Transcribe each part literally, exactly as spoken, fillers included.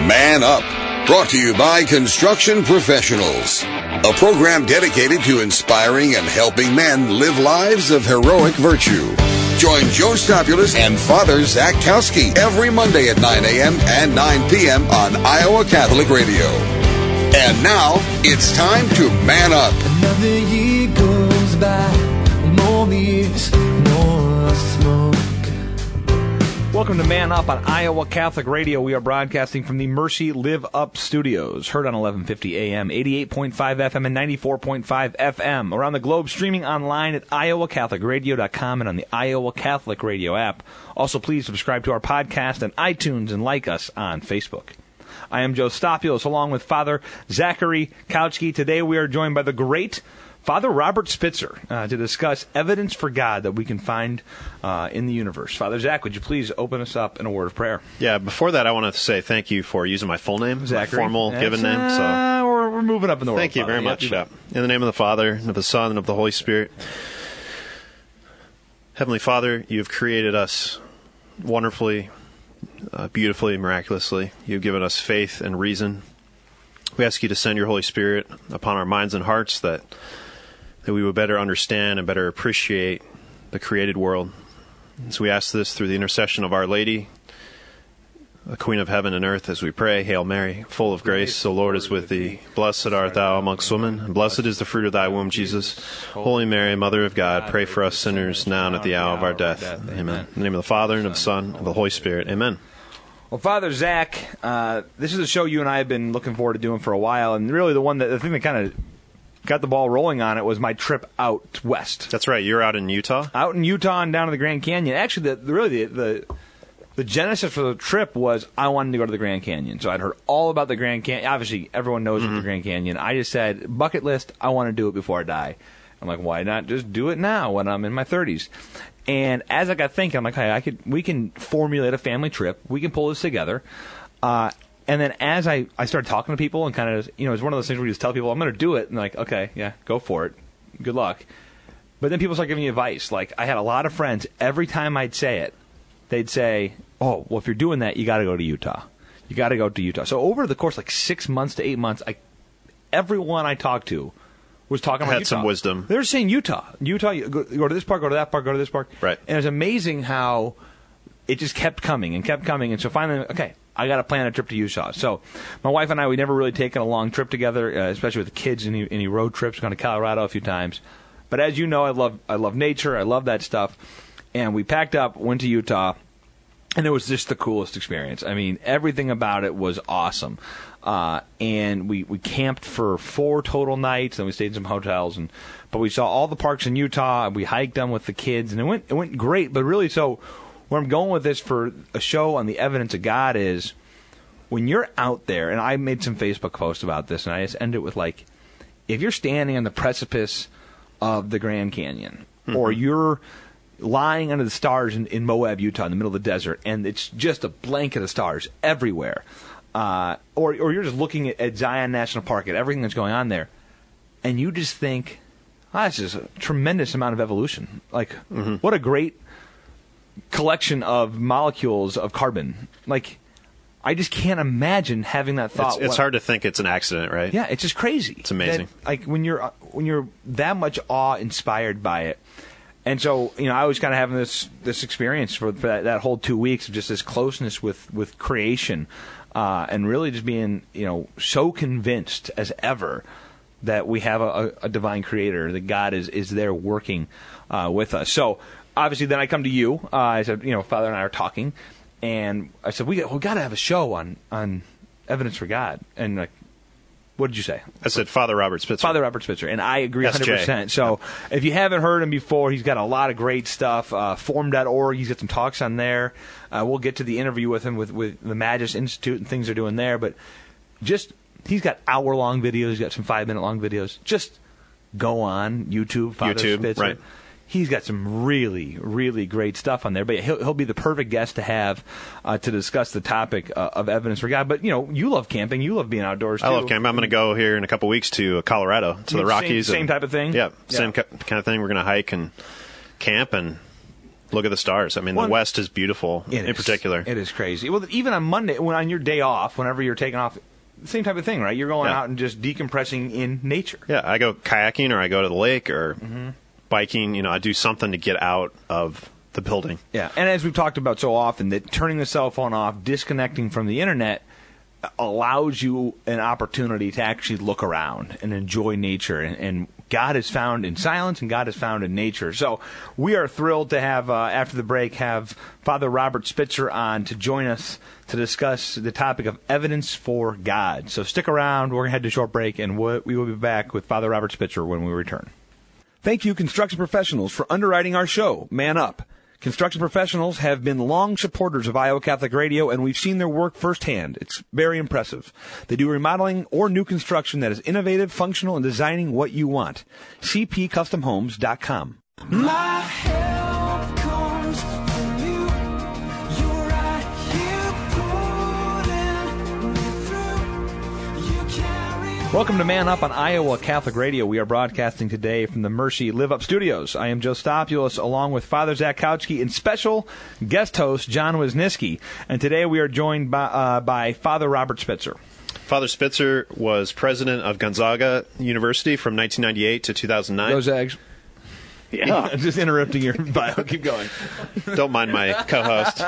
Man Up, brought to you by Construction Professionals, a program dedicated to inspiring and helping men live lives of heroic virtue. Join Joe Stopulus and Father Zach Kowski every Monday at nine a.m. and nine p.m. on Iowa Catholic Radio. And now, it's time to Man Up. Another year goes by, more beers, more smoke. Welcome to Man Up on Iowa Catholic Radio. We are broadcasting from the Mercy Live Up Studios, heard on eleven fifty A M, eighty-eight point five F M, and ninety-four point five F M. Around the globe, streaming online at iowa catholic radio dot com and on the Iowa Catholic Radio app. Also, please subscribe to our podcast on iTunes and like us on Facebook. I am Joe Stopulus, along with Father Zachary Kowski. Today we are joined by the great Father Robert Spitzer uh, to discuss evidence for God that we can find uh, in the universe. Father Zach, would you please open us up in a word of prayer? Yeah, before that, I want to say thank you for using my full name, Zachary. my formal That's, given name. So uh, we're, we're moving up in the world. Thank you Father. very much. Yep, Yeah. In the name of the Father, and of the Son, and of the Holy Spirit. Heavenly Father, you have created us wonderfully, uh, beautifully, miraculously. You've given us faith and reason. We ask you to send your Holy Spirit upon our minds and hearts that that we would better understand and better appreciate the created world. So we ask this through the intercession of Our Lady, the Queen of Heaven and Earth, as we pray. Hail Mary, full of grace, the Lord is with thee. Blessed art thou amongst women, and blessed is the fruit of thy womb, Jesus. Holy Mary, Mother of God, pray for us sinners now and at the hour of our death. Amen. In the name of the Father, and of the Son, and of the Holy Spirit. Amen. Well, Father Zach, uh, this is a show you and I have been looking forward to doing for a while, and really the one that the thing that kind of got the ball rolling on it was my trip out west. That's right. You're out in Utah? Out in Utah and down to the Grand Canyon. Actually, the, the really the, the the genesis for the trip was I wanted to go to the Grand Canyon. So I'd heard all about the Grand Canyon. Obviously, everyone knows mm-hmm. about the Grand Canyon. I just said, bucket list, I want to do it before I die. I'm like, why not just do it now when I'm in my thirties? And as I got thinking, I'm like, hey, I could, we can formulate a family trip. We can pull this together. Uh, And then as I, I started talking to people and kind of, you know, it's one of those things where you just tell people, I'm going to do it. And like, okay, yeah, go for it. Good luck. But then people start giving you advice. Like, I had a lot of friends, every time I'd say it, they'd say, oh, well, if you're doing that, you got to go to Utah. You got to go to Utah. So over the course, like six months to eight months, I, everyone I talked to was talking about had Utah. Some wisdom. They were saying Utah. Utah, you go, go to this park, go to that park, go to this park. Right. And it was amazing how it just kept coming and kept coming. And so finally, okay, I got to plan a trip to Utah. So my wife and I, we never really taken a long trip together, uh, especially with the kids, any, any road trips, gone to Colorado a few times. But as you know, I love I love nature. I love that stuff. And we packed up, went to Utah, and it was just the coolest experience. I mean, everything about it was awesome. Uh, and we, we camped for four total nights, and we stayed in some hotels. And but we saw all the parks in Utah. We hiked them with the kids, and it went it went great. But really, so where I'm going with this for a show on the evidence of God is when you're out there, and I made some Facebook posts about this, and I just end it with like, if you're standing on the precipice of the Grand Canyon, mm-hmm. or you're lying under the stars in, in Moab, Utah, in the middle of the desert, and it's just a blanket of stars everywhere, uh, or or you're just looking at, at Zion National Park, at everything that's going on there, and you just think, ah, this is a tremendous amount of evolution. Like, mm-hmm. what a great collection of molecules of carbon. Like, I just can't imagine having that thought. It's, it's hard to think it's an accident, right? Yeah, it's just crazy. It's amazing. That, like when you're when you're that much awe inspired by it, and so you know, I was kind of having this this experience for, for that, that whole two weeks of just this closeness with with creation, uh, and really just being you know so convinced as ever that we have a, a divine creator, that God is is there working uh, with us. So. Obviously, then I come to you. Uh, I said, you know, Father and I are talking, and I said, we got, we got to have a show on, on evidence for God. And like, what did you say? I said Father Robert Spitzer. Father Robert Spitzer, and I agree one hundred percent. S J. So if you haven't heard him before, he's got a lot of great stuff. Uh, form dot org, he's got some talks on there. Uh, we'll get to the interview with him with, with the Magis Institute and things they're doing there. But just, he's got hour-long videos. He's got some five-minute-long videos. Just go on YouTube, Father YouTube, Spitzer. Right. He's got some really, really great stuff on there. But he'll, he'll be the perfect guest to have uh, to discuss the topic uh, of evidence for God. But, you know, you love camping. You love being outdoors, too. I love camping. I'm going to go here in a couple weeks to Colorado, to the Rockies. Same, same and, type of thing? Yeah, yeah. same kind of thing. We're going to hike and camp and look at the stars. I mean, Well, the West is beautiful It in is. particular. It is crazy. Well, even on Monday, when on your day off, whenever you're taking off, same type of thing, right? You're going Yeah. out and just decompressing in nature. Yeah, I go kayaking or I go to the lake or biking. You know, I do something to get out of the building. Yeah, and as we've talked about so often, that turning the cell phone off, disconnecting from the internet, allows you an opportunity to actually look around and enjoy nature. And, and God is found in silence, and God is found in nature. So we are thrilled to have, uh, after the break, have Father Robert Spitzer on to join us to discuss the topic of evidence for God. So stick around. We're going to head to a short break, and we'll, we will be back with Father Robert Spitzer when we return. Thank you, construction professionals, for underwriting our show, Man Up. Construction professionals have been long supporters of Iowa Catholic Radio, and we've seen their work firsthand. It's very impressive. They do remodeling or new construction that is innovative, functional, and designing what you want. C P Custom Homes dot com. My help comes from you. You're right here pulling me through. You carry Welcome to Man Up on Iowa Catholic Radio. We are broadcasting today from the Mercy Live Up Studios. I am Joe Stopulus, along with Father Zach Kautsky and special guest host John Wisniewski. And today we are joined by, uh, by Father Robert Spitzer. Father Spitzer was president of Gonzaga University from nineteen ninety-eight to two thousand nine. Go Zags. Yeah. I'm just interrupting your bio. Keep going. Don't mind my co-host.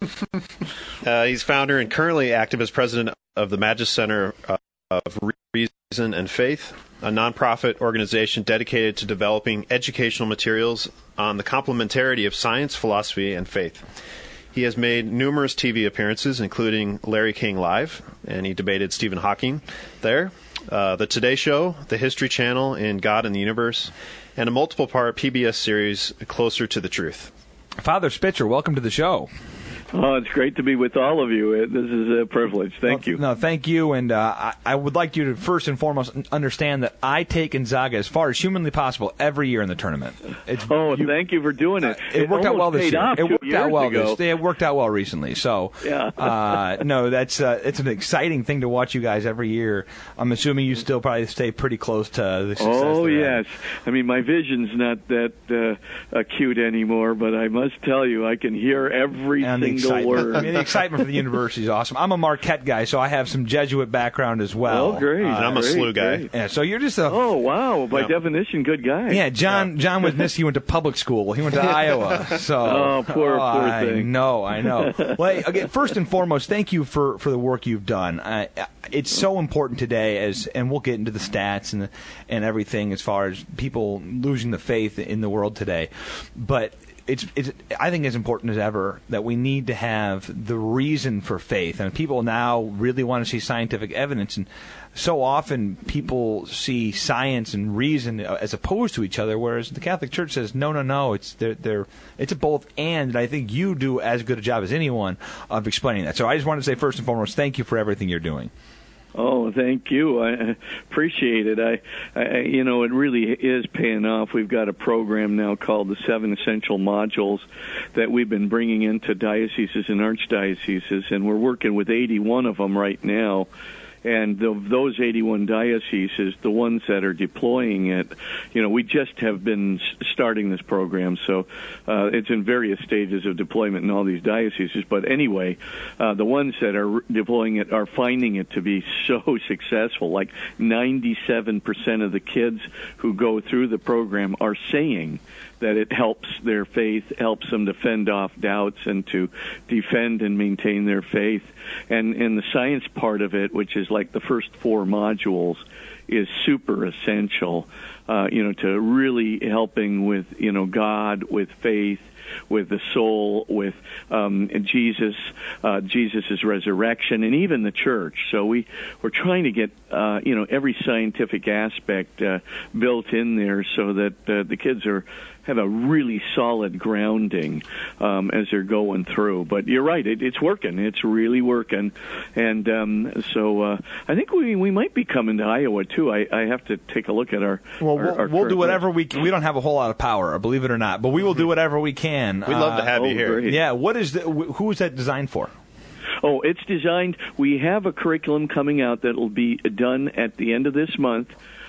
Uh, he's founder and currently active as president of the Magis Center of Reason and Faith, a nonprofit organization dedicated to developing educational materials on the complementarity of science, philosophy, and faith. He has made numerous T V appearances, including Larry King Live, and he debated Stephen Hawking there, uh, The Today Show, The History Channel in God and the Universe, and a multiple-part P B S series, Closer to the Truth. Father Spitzer, welcome to the show. Oh, it's great to be with all of you. Uh, This is a privilege. Thank Well, you. No, thank you. And uh, I, I would like you to first and foremost understand that I take Gonzaga as far as humanly possible every year in the tournament. It's, Oh, you- thank you for doing it. It worked out almost well this paid year. off It two worked out years well. ago. This, it worked out well recently. So, Yeah. uh, no, that's uh, it's an exciting thing to watch you guys every year. I'm assuming you still probably stay pretty close to the success. Oh, they're yes. at. I mean, my vision's not that uh, acute anymore, but I must tell you, I can hear every And the single excitement. word. I mean, the excitement for the university is awesome. I'm a Marquette guy, so I have some Jesuit background as well. Oh, great. Uh, And I'm a great, SLU guy. great. yeah, so you're just a Oh, wow. By Yeah. definition, good guy. Yeah, John John Wisniewski went to public school. He went to Iowa. So Oh, poor- poor I thing. know, I know. Well, again, first and foremost, thank you for, for the work you've done. Uh, it's so important today, as and we'll get into the stats and the, and everything as far as people losing the faith in the world today, but. It's, it's, I think it's important as ever that we need to have the reason for faith. And people now really want to see scientific evidence. And so often people see science and reason as opposed to each other, whereas the Catholic Church says, no, no, no, it's they're, they're, it's a both and. And I think you do as good a job as anyone of explaining that. So I just wanted to say, first and foremost, thank you for everything you're doing. Oh, thank you. I appreciate it. I, I, you know, it really is paying off. We've got a program now called the Seven Essential Modules that we've been bringing into dioceses and archdioceses, and we're working with eighty-one of them right now. And of those eighty-one dioceses, the ones that are deploying it, you know, we just have been starting this program, so uh, it's in various stages of deployment in all these dioceses. But anyway, uh, the ones that are deploying it are finding it to be so successful. Like ninety-seven percent of the kids who go through the program are saying that it helps their faith, helps them to fend off doubts and to defend and maintain their faith. And, and the science part of it, which is like the first four modules, is super essential, uh, you know, to really helping with, you know, God, with faith, with the soul, with um, Jesus, uh, Jesus' resurrection, and even the church. So we, we're trying to get, uh, you know, every scientific aspect uh, built in there so that uh, the kids are have a really solid grounding um, as they're going through. But you're right, it, it's working. It's really working. And um, so uh, I think we we might be coming to Iowa, too. I, I have to take a look at our Well, our, we'll, our we'll do current whatever list. we can. We don't have a whole lot of power, believe it or not, but we will do whatever we can. We'd love to Uh, have oh, you here. great. Yeah, what is the, wh- who is that designed for? Oh, it's designed. We have a curriculum coming out that will be done at the end of this month.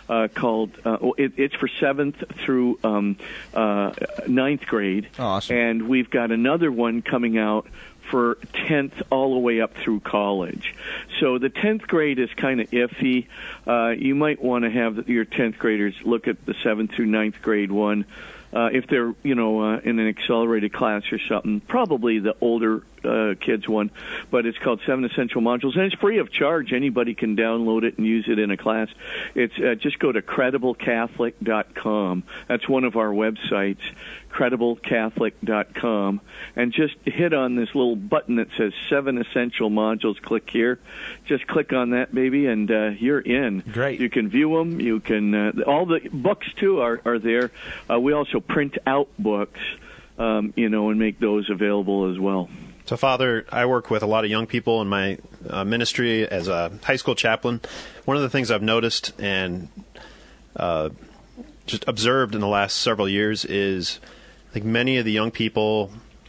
uh, called, uh, it, it's for seventh through um, uh, ninth grade. Awesome. And we've got another one coming out for tenth all the way up through college. So the tenth grade is kind of iffy. Uh, you might want to have your tenth graders look at the seventh through ninth grade one. Uh, if they're, you know, uh, in an accelerated class or something, probably the older uh, kids one. But it's called Seven Essential Modules, and it's free of charge. Anybody can download it and use it in a class. It's uh, just go to credible catholic dot com. That's one of our websites, credible catholic dot com, and just hit on this little button that says Seven Essential Modules. Click here. Just click on that, baby, and uh, you're in. Great. You can view them. You can uh, all the books too are are there. Uh, we also print out books, um, you know, and make those available as well. So, Father, I work with a lot of young people in my uh, ministry as a high school chaplain. One of the things I've noticed and uh, just observed in the last several years is, like, many of the young people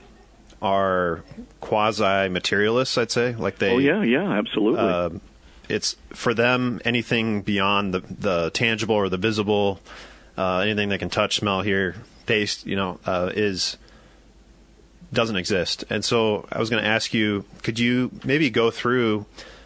are quasi-materialists, I'd say. Like they, oh, yeah, yeah, absolutely. Uh, it's, for them, anything beyond the, the tangible or the visible, uh, anything they can touch, smell, hear, taste, you know, uh, is... doesn't exist. And so I was going to ask you, could you maybe go through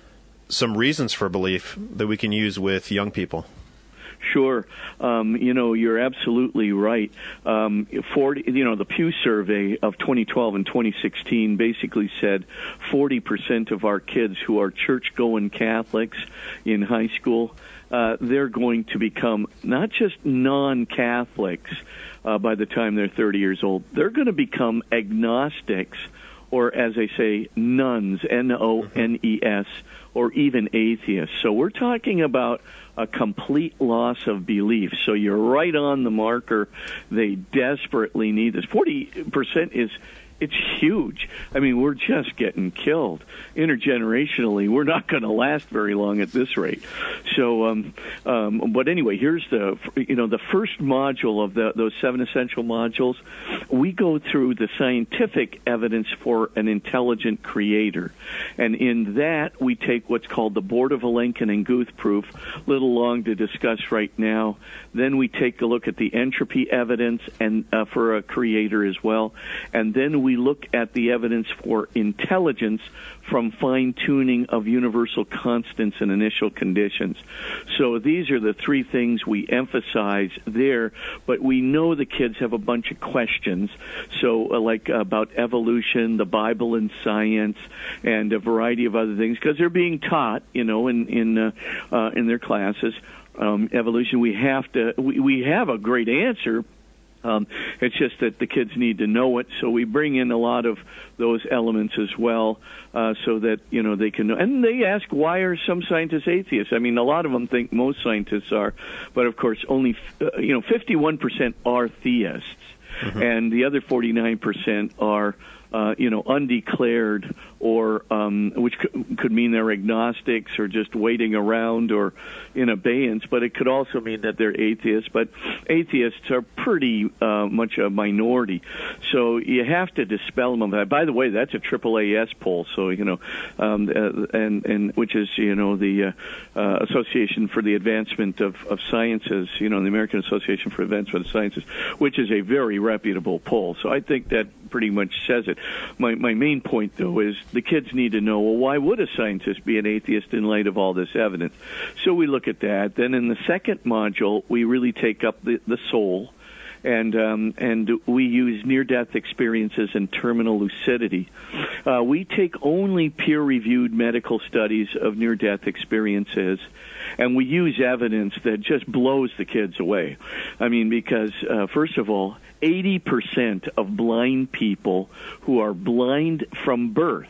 some reasons for belief that we can use with young people? Sure. Um, you know, you're absolutely right. Um, forty, you know, the Pew survey of twenty twelve and twenty sixteen basically said forty percent of our kids who are church-going Catholics in high school, uh, they're going to become not just non-Catholics uh, by the time they're thirty years old. They're going to become agnostics, or as they say, nuns, N O N E S, or even atheists. So we're talking about a complete loss of belief. So you're right on the marker. They desperately need this. forty percent is, it's huge. I mean, we're just getting killed. Intergenerationally, we're not going to last very long at this rate. So, um, um, but anyway, here's the, you know, the first module of the, those seven essential modules. We go through the scientific evidence for an intelligent creator. And in that, we take what's called the Borda-Vilenkin and Guth proof, a little long to discuss right now. Then we take a look at the entropy evidence and uh, for a creator as well. And then we look at the evidence for intelligence from fine-tuning of universal constants and initial conditions. So these are the three things we emphasize there, but we know the kids have a bunch of questions, so uh, like about evolution, the Bible and science, and a variety of other things, because they're being taught, you know, in in uh, uh, in their classes. Um, evolution, we have to, we, we have a great answer. Um, it's just that the kids need to know it, so we bring in a lot of those elements as well, uh, so that, you know, they can know. And they ask, why are some scientists atheists? I mean, a lot of them think most scientists are, but of course, only, uh, you know, fifty-one percent are theists, mm-hmm. and the other forty-nine percent are, uh, you know, undeclared, or um, which could, could mean they're agnostics or just waiting around or in abeyance, but it could also mean that they're atheists. But atheists are pretty uh, much a minority, so you have to dispel them. By the way, that's a triple A S poll, so you know, um, uh, and and which is you know the uh, uh, Association for the Advancement of, of Sciences, you know, the American Association for Advancement of Sciences, which is a very reputable poll. So I think that pretty much says it. My my main point, though, is the kids need to know, well, why would a scientist be an atheist in light of all this evidence? So we look at that. Then in the second module, we really take up the, the soul, and um, and we use near-death experiences and terminal lucidity. Uh, we take only peer-reviewed medical studies of near-death experiences, and we use evidence that just blows the kids away. I mean, because, uh, first of all, eighty percent of blind people who are blind from birth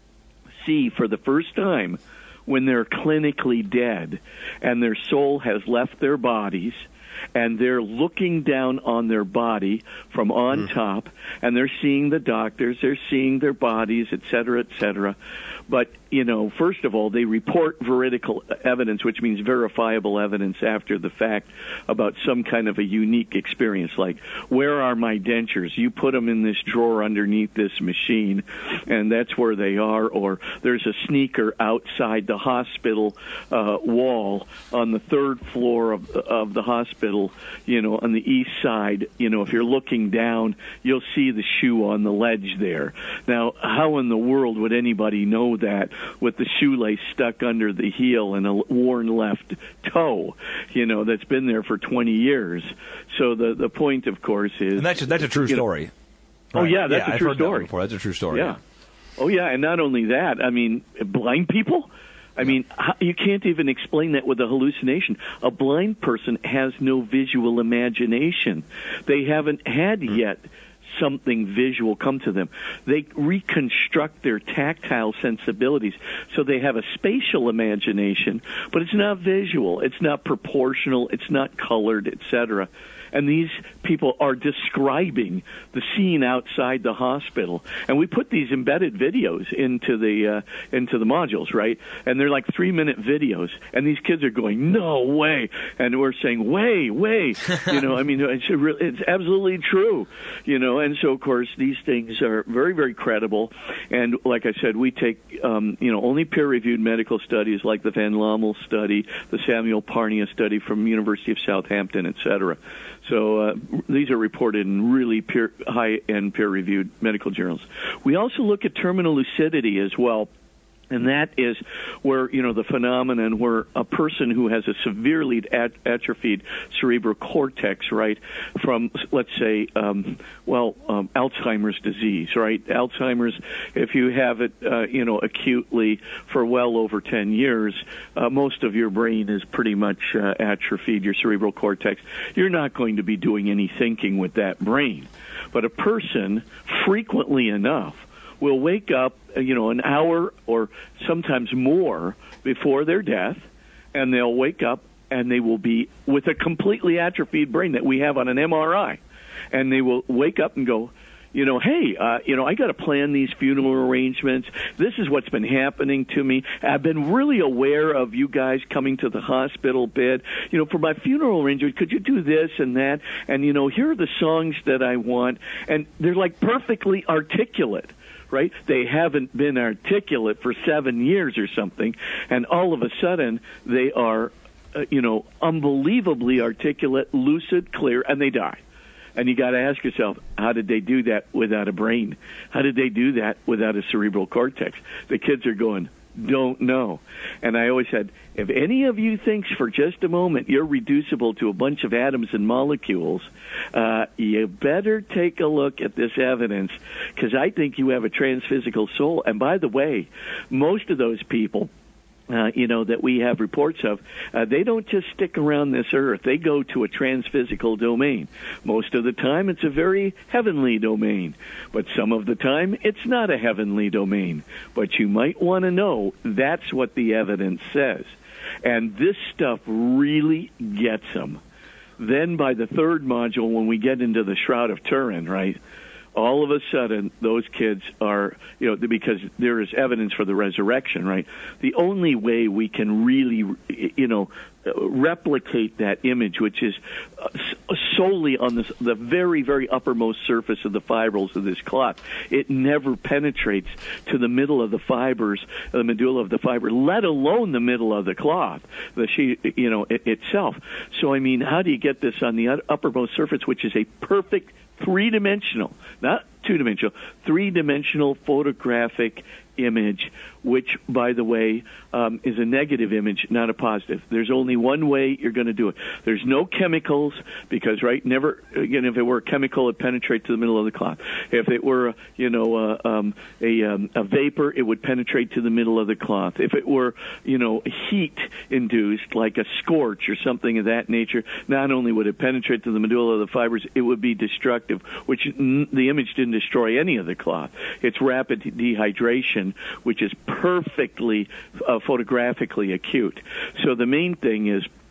see for the first time when they're clinically dead and their soul has left their bodies, and they're looking down on their body from on mm. top, and they're seeing the doctors, they're seeing their bodies, et cetera, et cetera. But you know, first of all, they report veridical evidence, which means verifiable evidence after the fact about some kind of a unique experience, like, where are my dentures? You put them in this drawer underneath this machine, and that's where they are. Or there's a sneaker outside the hospital uh, wall on the third floor of, of the hospital, you know, on the east side. You know, if you're looking down, you'll see the shoe on the ledge there. Now, how in the world would anybody know that with the shoelace stuck under the heel and a worn left toe, you know, that's been there for twenty years? So the the point, of course, is... And that's a, that's a true story. Know, oh, yeah, that's yeah, a I've true heard story. That before. That's a true story. Yeah. Oh, yeah, and not only that, I mean, blind people? I mean, how, you can't even explain that with a hallucination. A blind person has no visual imagination. They haven't had mm. yet something visual come to them. They reconstruct their tactile sensibilities, so they have a spatial imagination, but it's not visual, it's not proportional, it's not colored, et cetera. And these people are describing the scene outside the hospital. And we put these embedded videos into the uh, into the modules, right? And they're like three-minute videos. And these kids are going, no way. And we're saying, way, way. You know, I mean, it's, a real, it's absolutely true. You know, and so, of course, these things are very, very credible. And like I said, we take, um, you know, only peer-reviewed medical studies like the Van Lommel study, the Samuel Parnia study from University of Southampton, et cetera. So uh, these are reported in really peer, high-end peer-reviewed medical journals. We also look at terminal lucidity as well. And that is where, you know, the phenomenon where a person who has a severely at- atrophied cerebral cortex, right, from, let's say, um, well, um, Alzheimer's disease, right? Alzheimer's, if you have it, uh, you know, acutely for well over ten years, uh, most of your brain is pretty much uh, atrophied, your cerebral cortex. You're not going to be doing any thinking with that brain. But a person, frequently enough, will wake up, you know, an hour or sometimes more before their death, and they'll wake up and they will be with a completely atrophied brain that we have on an M R I. And they will wake up and go, you know, hey, uh, you know, I got to plan these funeral arrangements. This is what's been happening to me. I've been really aware of you guys coming to the hospital bed. You know, for my funeral arrangement, could you do this and that? And, you know, here are the songs that I want. And they're like perfectly articulate. Right? They haven't been articulate for seven years or something, and all of a sudden they are, uh, you know, unbelievably articulate, lucid, clear, and they die. And you got to ask yourself, how did they do that without a brain? How did they do that without a cerebral cortex? The kids are going, don't know. And I always said, if any of you thinks for just a moment you're reducible to a bunch of atoms and molecules, uh, you better take a look at this evidence, because I think you have a transphysical soul. And by the way, most of those people, Uh, you know, that we have reports of, uh, they don't just stick around this earth. They go to a transphysical domain. Most of the time, it's a very heavenly domain. But some of the time, it's not a heavenly domain. But you might want to know that's what the evidence says. And this stuff really gets them. Then by the third module, when we get into the Shroud of Turin, right, all of a sudden, those kids are, you know, because there is evidence for the resurrection, right? The only way we can really, you know, replicate that image, which is solely on this, the very, very uppermost surface of the fibrils of this cloth. It never penetrates to the middle of the fibers, the medulla of the fiber, let alone the middle of the cloth, the sheet, you know, it, itself. So, I mean, how do you get this on the uppermost surface, which is a perfect three-dimensional, not two-dimensional, three-dimensional photographic image, which, by the way, um, is a negative image, not a positive. There's only one way you're going to do it. There's no chemicals, because, right, never, again, if it were a chemical, it'd penetrate to the middle of the cloth. If it were, you know, uh, um, a, um, a vapor, it would penetrate to the middle of the cloth. If it were, you know, heat-induced, like a scorch or something of that nature, not only would it penetrate to the medulla of the fibers, it would be destructive, which n- the image didn't destroy any of the cloth. It's rapid dehydration, which is perfectly uh, photographically acute. So the main thing is,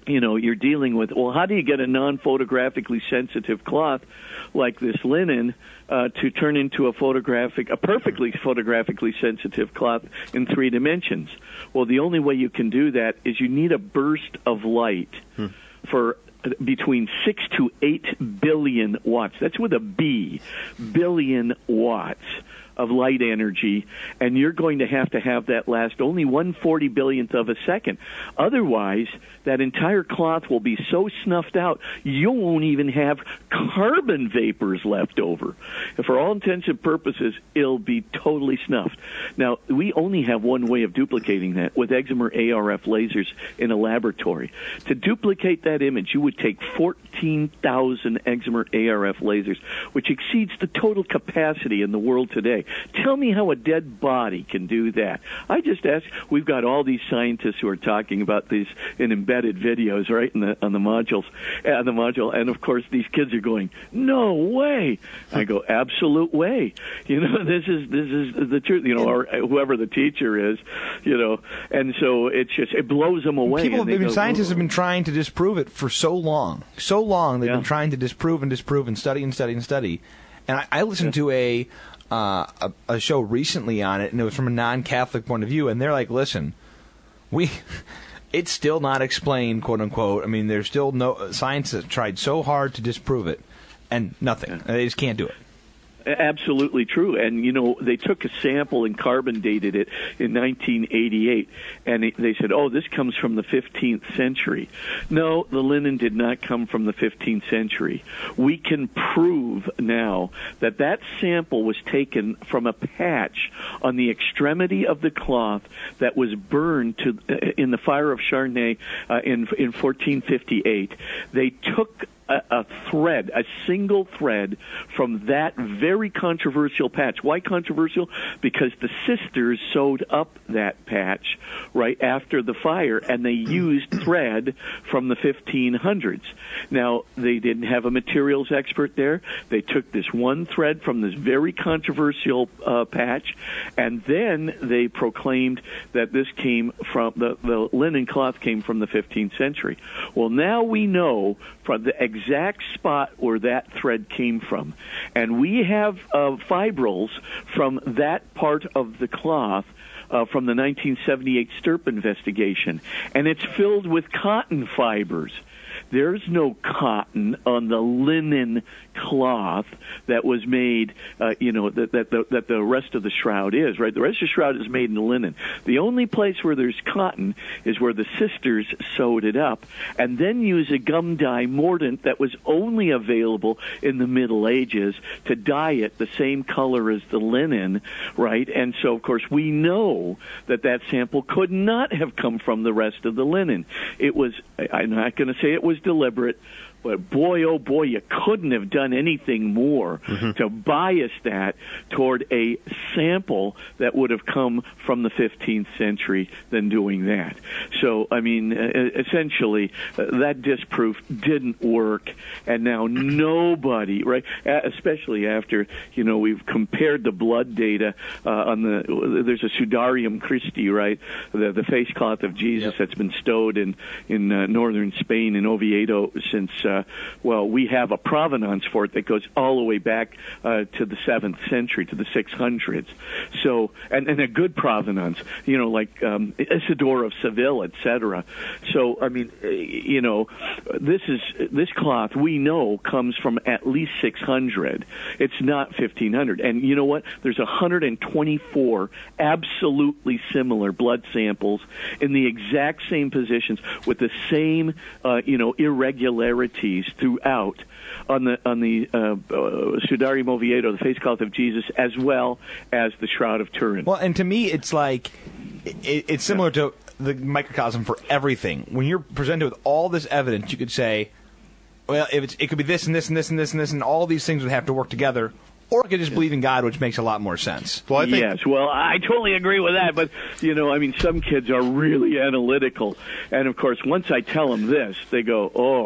you know, you're dealing with, well, how do you get a non-photographically sensitive cloth like this linen uh, to turn into a photographic, a perfectly photographically sensitive cloth in three dimensions? Well, the only way you can do that is you need a burst of light hmm. for between six to eight billion watts. That's with a B, billion watts of light energy, and you're going to have to have that last only one forty billionth of a second. Otherwise, that entire cloth will be so snuffed out, you won't even have carbon vapors left over. And for all intents and purposes, it'll be totally snuffed. Now, we only have one way of duplicating that with Excimer A R F lasers in a laboratory. To duplicate that image, you would take fourteen thousand Excimer A R F lasers, which exceeds the total capacity in the world today. Tell me how a dead body can do that. I just ask, we've got all these scientists who are talking about these in embedded videos, right, in the, on the modules, on the module, and of course these kids are going, no way. I go, absolute way. You know, this is this is the truth, you know, or whoever the teacher is, you know, and so it's just, it blows them away. People have been, go, scientists oh. have been trying to disprove it for so long. So long they've yeah. been trying to disprove and disprove and study and study and study. And I, I listened yeah. to a Uh, a, a show recently on it, and it was from a non-Catholic point of view, and they're like, listen, we, it's still not explained, quote unquote. I mean, there's still no, science has tried so hard to disprove it, and nothing. Yeah. They just can't do it. Absolutely true. And, you know, they took a sample and carbon dated it in nineteen eighty-eight, and they said, oh, this comes from the fifteenth century. No, the linen did not come from the fifteenth century. We can prove now that that sample was taken from a patch on the extremity of the cloth that was burned to in the fire of Charnay uh, in, in fourteen fifty-eight. They took A, a thread, a single thread from that very controversial patch. Why controversial? Because the sisters sewed up that patch right after the fire, and they used thread from the fifteen hundreds. Now, they didn't have a materials expert there. They took this one thread from this very controversial uh, patch, and then they proclaimed that this came from, the, the linen cloth came from the fifteenth century. Well, now we know from the exact spot where that thread came from. And we have uh, fibrils from that part of the cloth uh, from the nineteen seventy-eight Stirp investigation. And it's filled with cotton fibers. There's no cotton on the linen cloth that was made, uh, you know, that, that, the, that the rest of the shroud is, right? The rest of the shroud is made in linen. The only place where there's cotton is where the sisters sewed it up and then use a gum dye mordant that was only available in the Middle Ages to dye it the same color as the linen, right? And so, of course, we know that that sample could not have come from the rest of the linen. It was, I'm not going to say it was deliberate, but boy, oh boy, you couldn't have done anything more mm-hmm. to bias that toward a sample that would have come from the fifteenth century than doing that. So, I mean, essentially, uh, that disproof didn't work, and now nobody, right, especially after, you know, we've compared the blood data uh, on the, there's a Sudarium Christi, right, the, the face cloth of Jesus yep. that's been stowed in, in uh, northern Spain, in Oviedo, since uh, Uh, well, we have a provenance for it that goes all the way back uh, to the seventh century, to the six hundreds. So, and, and a good provenance, you know, like um, Isidore of Seville, et cetera. So, I mean, you know, this is this cloth we know comes from at least six hundred. It's not fifteen hundred. And you know what? There's one hundred twenty-four absolutely similar blood samples in the exact same positions with the same, uh, you know, irregularities throughout on the on the uh, uh, Sudarium Oviedo, the face cloth of Jesus, as well as the Shroud of Turin. Well, and to me, it's like it, it's similar to the microcosm for everything. When you're presented with all this evidence, you could say, well, if it's, it could be this and this and this and this and this, and all these things would have to work together. Or I could just believe in God, which makes a lot more sense. Well, I think yes, well, I totally agree with that. But, you know, I mean, some kids are really analytical. And, of course, once I tell them this, they go, oh,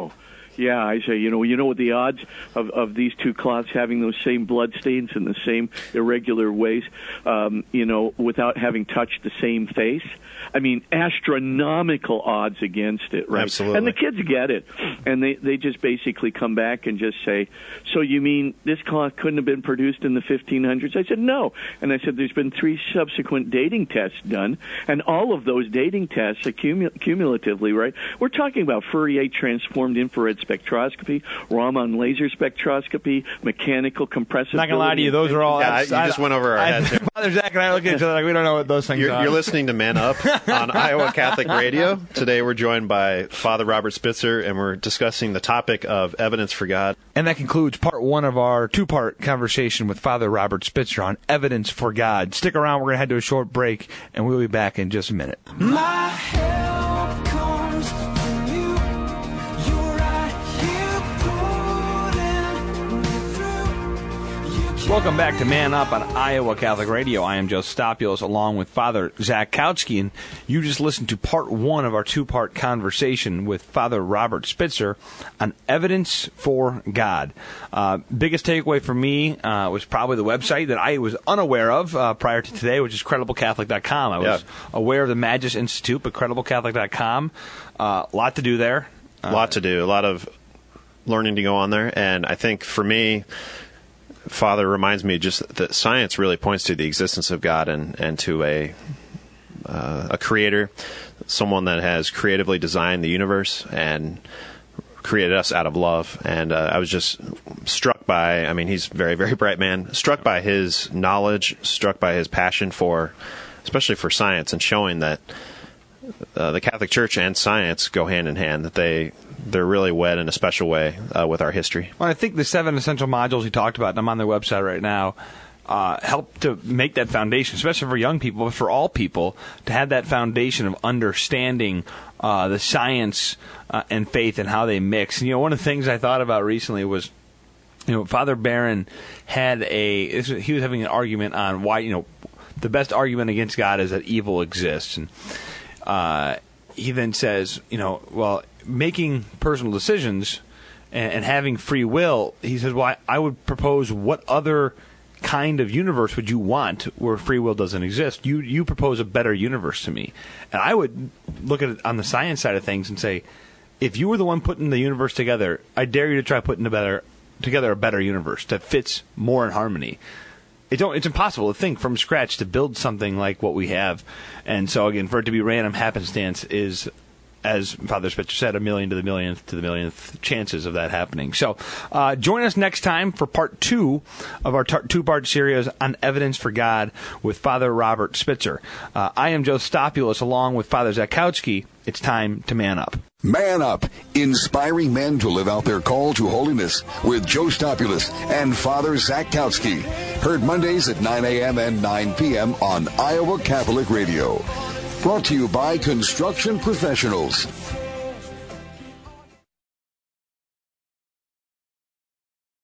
Yeah, I say, you know, you know what the odds of, of these two cloths having those same blood stains in the same irregular ways, um, you know, without having touched the same face? I mean, astronomical odds against it, right? Absolutely. And the kids get it. And they, they just basically come back and just say, so you mean this cloth couldn't have been produced in the fifteen hundreds? I said, no. And I said, there's been three subsequent dating tests done, and all of those dating tests, accumu- cumulatively, right, we're talking about Fourier transformed infrared spectroscopy, Raman laser spectroscopy, mechanical compressibility. Not going to lie to you, those are all... Yeah, I, you just went over our I, heads here. Father Zach and I look at each other like we don't know what those things You're, are. you're listening to Man Up on Iowa Catholic Radio. Today we're joined by Father Robert Spitzer, and we're discussing the topic of evidence for God. And that concludes part one of our two-part conversation with Father Robert Spitzer on evidence for God. Stick around. We're going to head to a short break, and we'll be back in just a minute. My help comes from you. You're right here pulling me through. You Welcome back to Man Up on Iowa Catholic Radio. I am Joe Stopulus along with Father Zach Kautsky, and you just listened to part one of our two-part conversation with Father Robert Spitzer on evidence for God. Uh, biggest takeaway for me uh, was probably the website that I was unaware of uh, prior to today, which is credible catholic dot com. I was Yeah. aware of the Magis Institute, but credible catholic dot com, a uh, lot to do there. A lot to do, a lot of learning to go on there, and I think for me, Father reminds me just that science really points to the existence of God and, and to a uh, a creator, someone that has creatively designed the universe and created us out of love. And uh, I was just struck by, I mean, he's a very, very bright man, struck by his knowledge, struck by his passion for, especially for science, and showing that uh, the Catholic Church and science go hand in hand, that they... they're really wed in a special way uh, with our history. Well, I think the seven essential modules he talked about, and I'm on their website right now, uh, help to make that foundation, especially for young people, but for all people, to have that foundation of understanding uh, the science uh, and faith and how they mix. And, you know, one of the things I thought about recently was, you know, Father Barron had a, he was having an argument on why, you know, the best argument against God is that evil exists. And uh, he then says, you know, well, making personal decisions and, and having free will, he says, well, I, I would propose, what other kind of universe would you want where free will doesn't exist? You you propose a better universe to me. And I would look at it on the science side of things and say, if you were the one putting the universe together, I dare you to try putting a better, together a better universe that fits more in harmony. It don't, it's impossible to think from scratch to build something like what we have. And so, again, for it to be random happenstance is, as Father Spitzer said, a million to the millionth to the millionth chances of that happening. So uh, join us next time for part two of our t- two-part series on evidence for God with Father Robert Spitzer. Uh, I am Joe Stopulus along with Father Zach Kautsky. It's time to man up. Man Up, inspiring men to live out their call to holiness with Joe Stopulus and Father Zach Kautsky. Heard Mondays at nine a.m. and nine p.m. on Iowa Catholic Radio. Brought to you by Construction Professionals.